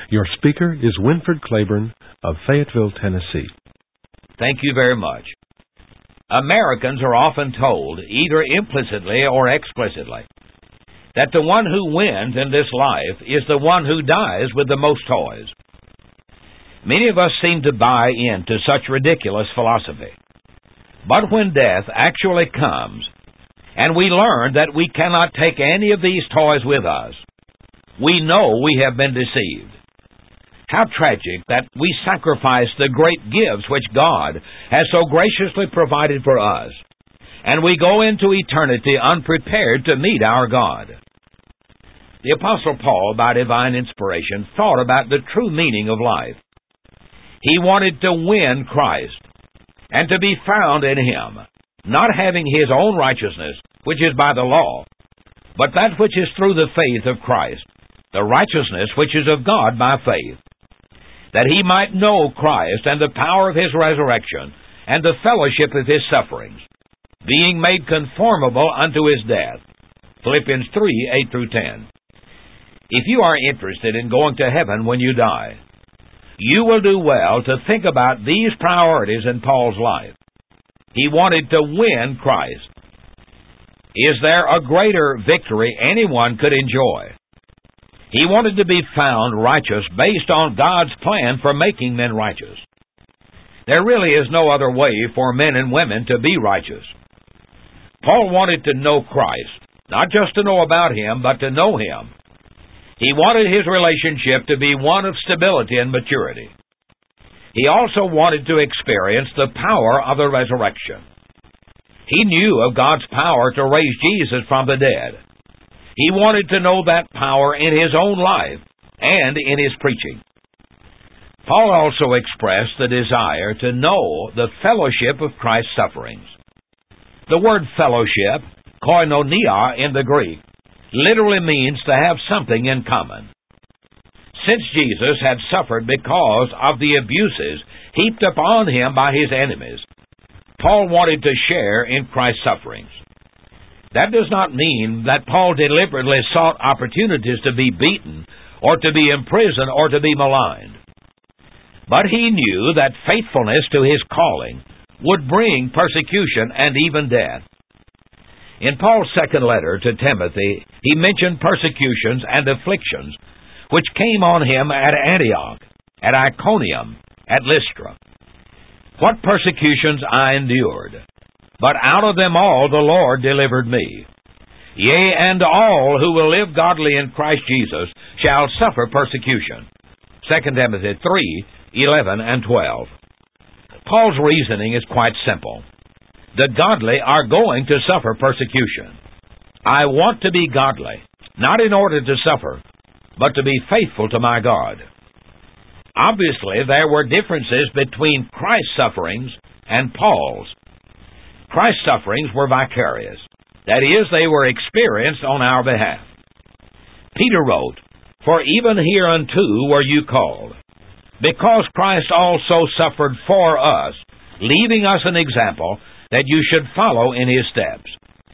Your speaker is Winford Claiborne of Fayetteville, Tennessee. Thank you very much. Americans are often told, either implicitly or explicitly, that the one who wins in this life is the one who dies with the most toys. Many of us seem to buy into such ridiculous philosophy. But when death actually comes, and we learn that we cannot take any of these toys with us, we know we have been deceived. How tragic that we sacrifice the great gifts which God has so graciously provided for us, and we go into eternity unprepared to meet our God. The Apostle Paul, by divine inspiration, thought about the true meaning of life. He wanted to win Christ, and to be found in Him, not having his own righteousness, which is by the law, but that which is through the faith of Christ, the righteousness which is of God by faith, that he might know Christ and the power of His resurrection and the fellowship of His sufferings, being made conformable unto His death. Philippians 3, 8 through 10. If you are interested in going to heaven when you die, you will do well to think about these priorities in Paul's life. He wanted to win Christ. Is there a greater victory anyone could enjoy? He wanted to be found righteous based on God's plan for making men righteous. There really is no other way for men and women to be righteous. Paul wanted to know Christ, not just to know about Him, but to know Him. He wanted his relationship to be one of stability and maturity. He also wanted to experience the power of the resurrection. He knew of God's power to raise Jesus from the dead. He wanted to know that power in his own life and in his preaching. Paul also expressed the desire to know the fellowship of Christ's sufferings. The word fellowship, koinonia in the Greek, literally means to have something in common. Since Jesus had suffered because of the abuses heaped upon Him by His enemies, Paul wanted to share in Christ's sufferings. That does not mean that Paul deliberately sought opportunities to be beaten, or to be imprisoned, or to be maligned. But he knew that faithfulness to his calling would bring persecution and even death. In Paul's second letter to Timothy, he mentioned persecutions and afflictions which came on him at Antioch, at Iconium, at Lystra. What persecutions I endured, but out of them all the Lord delivered me. Yea, and all who will live godly in Christ Jesus shall suffer persecution. 2 Timothy 3, 11 and 12. Paul's reasoning is quite simple. The godly are going to suffer persecution. I want to be godly, not in order to suffer, but to be faithful to my God. Obviously, there were differences between Christ's sufferings and Paul's. Christ's sufferings were vicarious. That is, they were experienced on our behalf. Peter wrote, "For even hereunto were you called, because Christ also suffered for us, leaving us an example, that you should follow in His steps."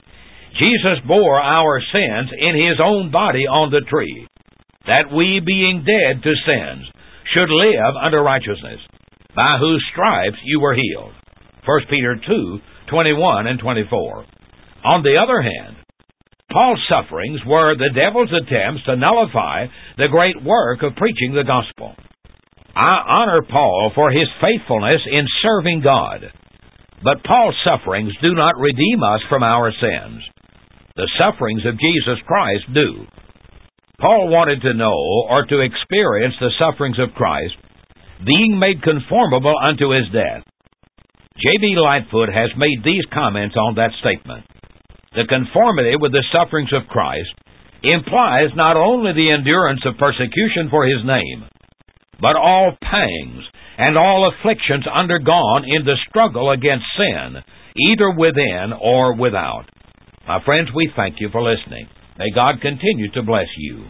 Jesus bore our sins in His own body on the tree, that we, being dead to sins, should live unto righteousness, by whose stripes you were healed. 1 Peter 2, 21 and 24. On the other hand, Paul's sufferings were the devil's attempts to nullify the great work of preaching the gospel. I honor Paul for his faithfulness in serving God. But Paul's sufferings do not redeem us from our sins. The sufferings of Jesus Christ do. Paul wanted to know or to experience the sufferings of Christ, being made conformable unto His death. J.B. Lightfoot has made these comments on that statement. The conformity with the sufferings of Christ implies not only the endurance of persecution for His name, but all pangs and all afflictions undergone in the struggle against sin, either within or without. My friends, we thank you for listening. May God continue to bless you.